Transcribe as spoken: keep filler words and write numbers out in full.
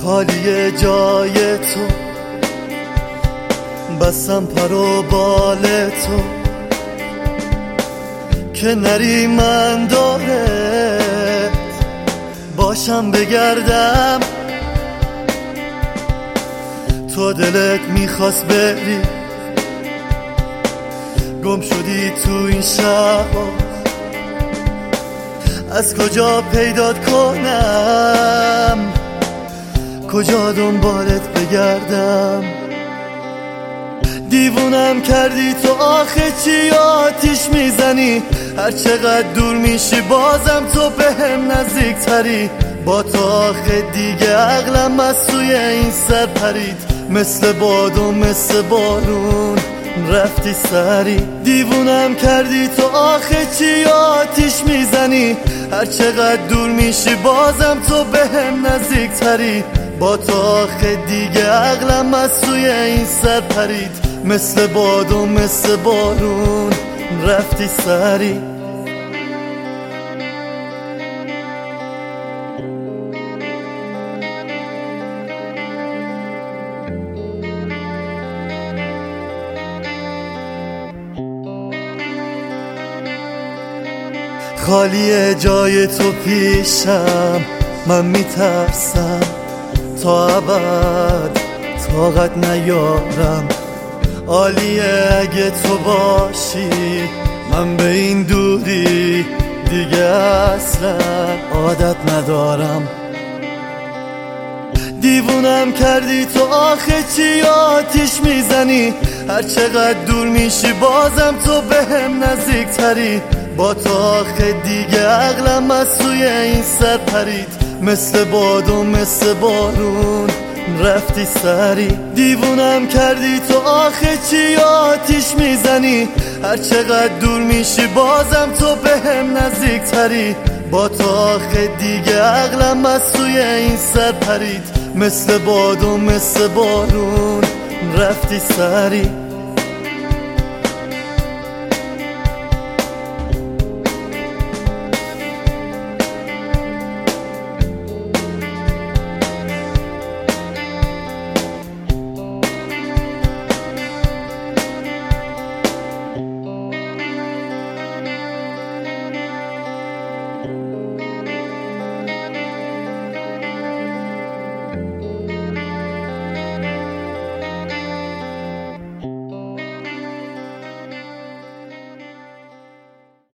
خالی جای تو، بستم پر و بال تو که نری من داره باشم بگردم. تو دلت میخواست بری، گم شدی تو این شب، از کجا پیدات کنم، کجا دنبالت بگردم. دیوونم کردی تو آخه چی آتیش میزنی، هر چقدر دور میشی بازم تو به هم نزدیک تری. با تو آخه دیگه عقلم از توی این سر پرید، مثل باد و مثل بارون رفتی سری. دیوونم کردی تو آخه چی آتیش میزنی، هر چقدر دور میشی بازم تو به هم نزدیک تری. با تو آخه دیگه عقلم از توی این سر پرید، مثل باد و مثل بارون رفتی سری. خالی جای تو پیشم، من میترسم تا ابد طاقت نیارم. عالیه اگه تو باشی، من به این دوری دیگه اصلا عادت ندارم. دیوونم کردی تو آخه چی آتیش میزنی، هر چقدر دور میشی بازم تو به هم نزدیک تری. با تو آخه دیگه عقلم از توی این سر پرید، مثل باد و مثل بارون رفتی سری. دیوونم کردی تو آخه چی آتیش میزنی، هر چقدر دور میشی بازم تو به هم نزدیک تری. با تو آخه دیگه عقلم از توی این سر پرید، مثل باد و مثل بارون رفتی سری.